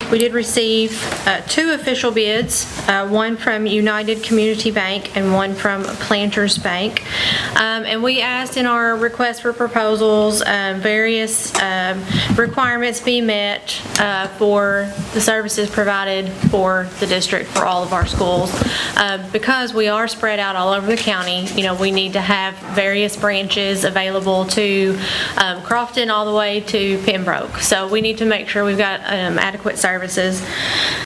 We did receive 2 official bids, one from United Community Bank and one from Planters Bank. And we asked in our request for proposals, various requirements be met for the services provided for the district for all of our schools. Because we are spread out all over the county, we need to have various branches available to Crofton all the way to Pembroke. So we need to make sure we've got adequate services.